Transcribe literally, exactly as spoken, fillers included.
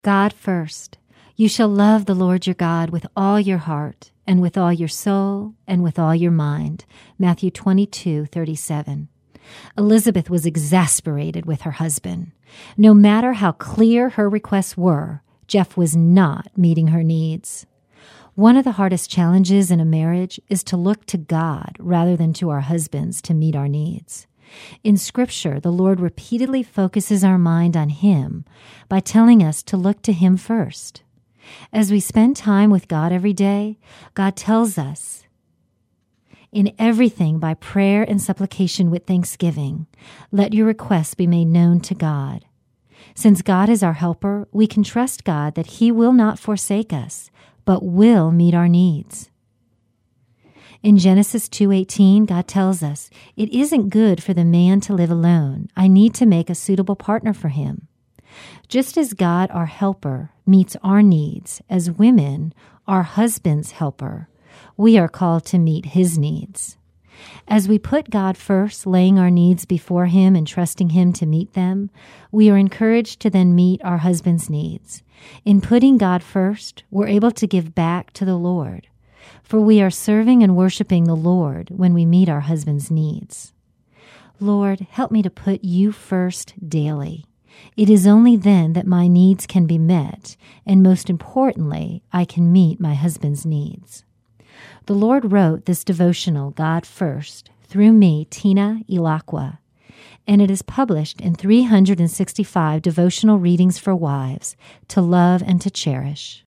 God first. You shall love the Lord your God with all your heart, and with all your soul, and with all your mind. Matthew twenty-two thirty-seven. Elizabeth was exasperated with her husband. No matter how clear her requests were, Jeff was not meeting her needs. One of the hardest challenges in a marriage is to look to God rather than to our husbands to meet our needs. In Scripture, the Lord repeatedly focuses our mind on Him by telling us to look to Him first. As we spend time with God every day, God tells us, "In everything by prayer and supplication with thanksgiving, let your requests be made known to God." Since God is our helper, we can trust God that He will not forsake us, but will meet our needs. In Genesis two eighteen, God tells us, "It isn't good for the man to live alone. I need to make a suitable partner for him." Just as God, our helper, meets our needs, as women, our husband's helper, we are called to meet His needs. As we put God first, laying our needs before Him and trusting Him to meet them, we are encouraged to then meet our husband's needs. In putting God first, we're able to give back to the Lord, for we are serving and worshiping the Lord when we meet our husband's needs. Lord, help me to put You first daily. It is only then that my needs can be met, and most importantly, I can meet my husband's needs. The Lord wrote this devotional, God First, through me, Tina Ilakwa, and it is published in three hundred sixty-five devotional readings for wives to love and to cherish.